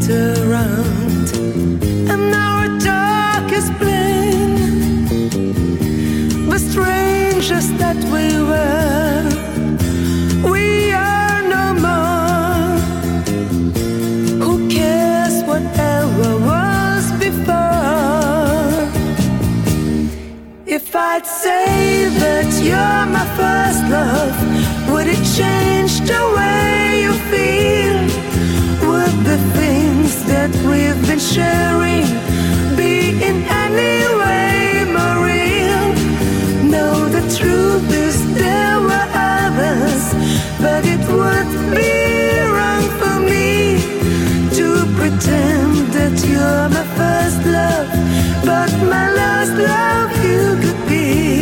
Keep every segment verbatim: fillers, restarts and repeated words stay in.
around, and our talk is plain. The strangers that we were, we are no more. Who cares whatever was before? If I'd say that you're my first love, would it change the way you feel? Would the things that we've been sharing be in any way more real? No, the truth is there were others, but it would be wrong for me to pretend that you're my first love, but my last love you could be.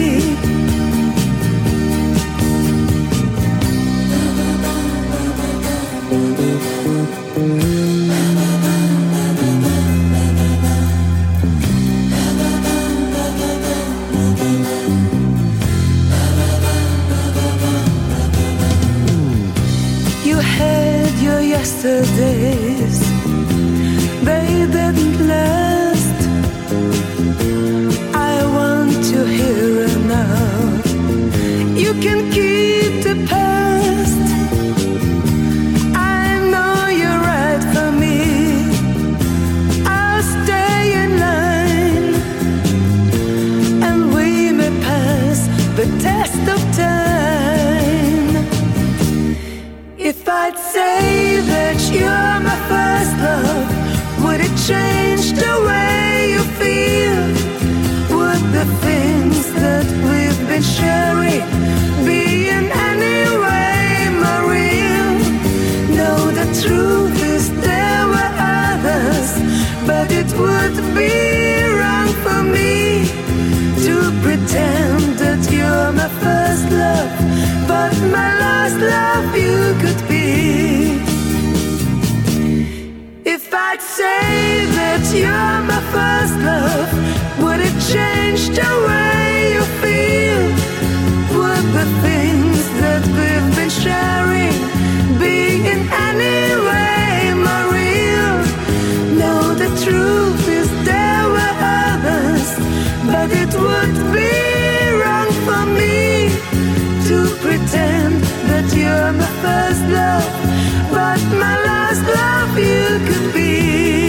You had your yesterdays, they didn't last. I want you here and now. You can keep the past. I know you're right for me. I'll stay in line, and we may pass the test of time. If I'd say that you're my first love, would it change the way you feel? Would the things that we've been sharing be in any way more real? No, the truth is there were others, but it would be wrong for me to pretend that you're my first love, but my last love you could be. If I'd say that you're my first love, would it change the way you feel? Would the things that we've been sharing be in any way more real? No, the truth is there were others, but it would be wrong for me to pretend that you're my first love, but my last love you could be.